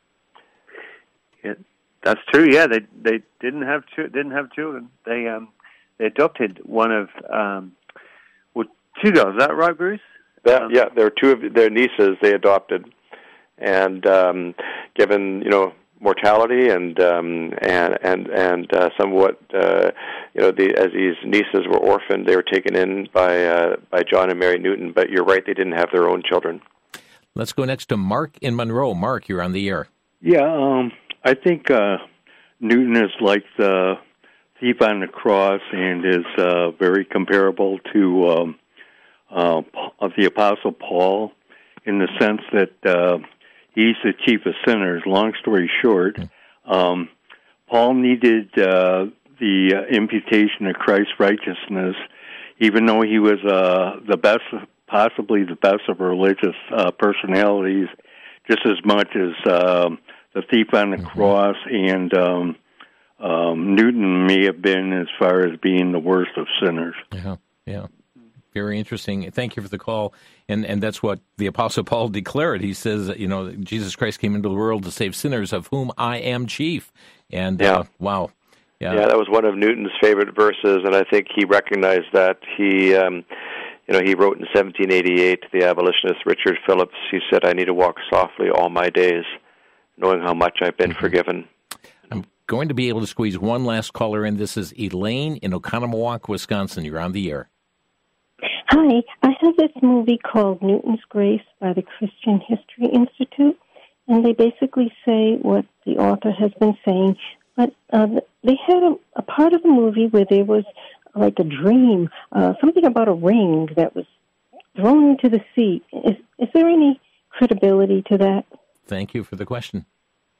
Yeah, that's true. Yeah, they they didn't have ch- didn't have children. They um they adopted one of um well two girls. Is that right, Bruce? That, yeah, there were two of their nieces they adopted, and um, given you know mortality and um, and and and uh, somewhat uh, you know the, as these nieces were orphaned, they were taken in by uh, by John and Mary Newton. But you're right, they didn't have their own children. Let's go next to Mark in Monroe. Mark, you're on the air. Yeah, um, I think uh, Newton is like the thief on the cross and is uh, very comparable to. Um, Uh, of the Apostle Paul, in the sense that uh, he's the chief of sinners. Long story short, um, Paul needed uh, the uh, imputation of Christ's righteousness, even though he was uh, the best, possibly the best of religious uh, personalities, just as much as uh, the thief on the mm-hmm. cross and um, um, Newton may have been as far as being the worst of sinners. Yeah, yeah. Very interesting. Thank you for the call. And and that's what the Apostle Paul declared. He says, you know, Jesus Christ came into the world to save sinners, of whom I am chief. And, yeah. uh, wow. Yeah. yeah, that was one of Newton's favorite verses, and I think he recognized that. He, um, you know, he wrote in seventeen eighty-eight to the abolitionist Richard Phillips, he said, I need to walk softly all my days, knowing how much I've been mm-hmm. forgiven. I'm going to be able to squeeze one last caller in. This is Elaine in Oconomowoc, Wisconsin. You're on the air. Hi, I have this movie called Newton's Grace by the Christian History Institute, and they basically say what the author has been saying, but uh, they had a, a part of the movie where there was like a dream, uh, something about a ring that was thrown into the sea. Is, is there any credibility to that? Thank you for the question.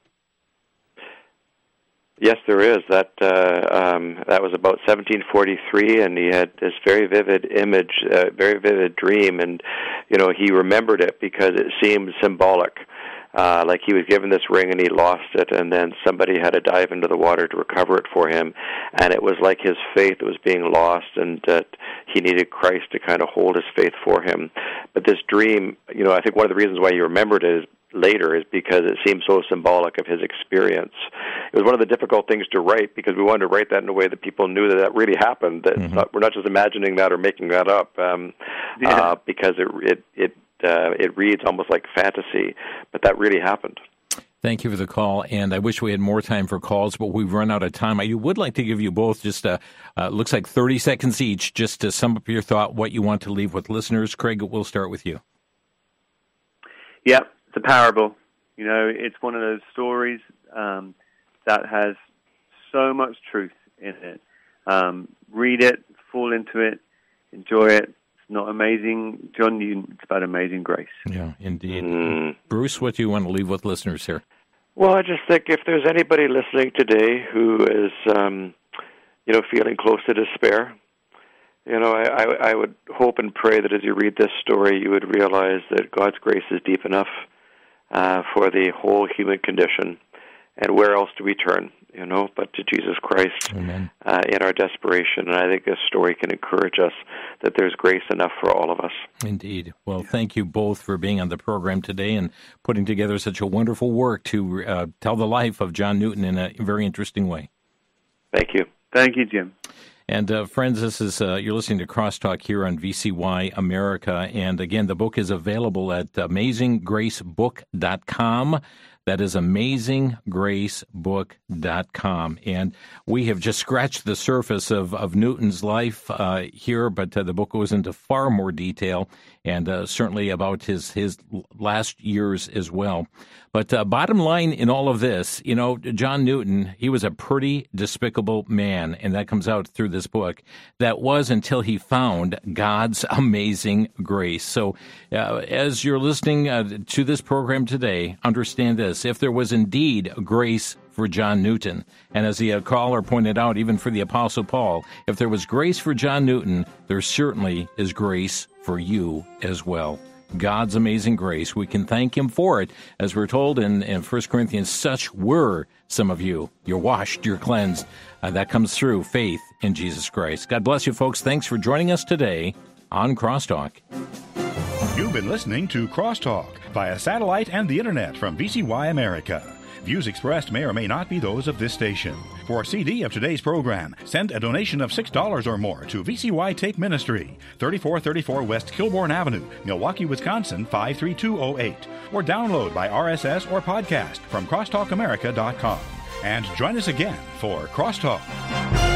Yes, there is. That uh, um, that was about seventeen forty-three, and he had this very vivid image, uh, very vivid dream, and you know he remembered it because it seemed symbolic, uh, like he was given this ring and he lost it, and then somebody had to dive into the water to recover it for him, and it was like his faith was being lost, and that he needed Christ to kind of hold his faith for him. But this dream, you know, I think one of the reasons why he remembered it is later is because it seemed so symbolic of his experience. It was one of the difficult things to write because we wanted to write that in a way that people knew that that really happened, that mm-hmm. not, we're not just imagining that or making that up, um, yeah. uh, because it it it, uh, it reads almost like fantasy, but that really happened. Thank you for the call, and I wish we had more time for calls, but we've run out of time. I would like to give you both just, uh, uh, looks like thirty seconds each, just to sum up your thought, what you want to leave with listeners. Craig, we'll start with you. Yeah. It's a parable. You know, it's one of those stories um, that has so much truth in it. Um, read it, fall into it, enjoy it. It's not amazing John Newton, it's about amazing grace. Yeah, indeed. Mm. Bruce, what do you want to leave with listeners here? Well, I just think if there's anybody listening today who is, um, you know, feeling close to despair, you know, I, I, I would hope and pray that as you read this story, you would realize that God's grace is deep enough Uh, for the whole human condition, and where else do we turn, you know, but to Jesus Christ uh, in our desperation. And I think this story can encourage us that there's grace enough for all of us. Indeed. Well, thank you both for being on the program today and putting together such a wonderful work to uh, tell the life of John Newton in a very interesting way. Thank you. Thank you, Jim. And uh, friends, this is uh, you're listening to Crosstalk here on V C Y America. And again, the book is available at amazing grace book dot com. That is amazing grace book dot com. And we have just scratched the surface of, of Newton's life uh, here, but uh, the book goes into far more detail, and uh, certainly about his, his last years as well. But uh, bottom line in all of this, you know, John Newton, he was a pretty despicable man, and that comes out through this book. That was until he found God's amazing grace. So uh, as you're listening uh, to this program today, understand this. If there was indeed grace for John Newton, and as the uh, caller pointed out, even for the Apostle Paul, if there was grace for John Newton, there certainly is grace for you as well. God's amazing grace. We can thank him for it. As we're told in, in First Corinthians, such were some of you. You're washed, you're cleansed. Uh, that comes through faith in Jesus Christ. God bless you, folks. Thanks for joining us today on Crosstalk. You've been listening to Crosstalk via satellite and the internet from V C Y America. Views expressed may or may not be those of this station. For a C D of today's program, send a donation of six dollars or more to V C Y Take Ministry, thirty-four thirty-four West Kilbourne Avenue, Milwaukee, Wisconsin, five three two oh eight. Or download by R S S or podcast from crosstalk america dot com. And join us again for Crosstalk.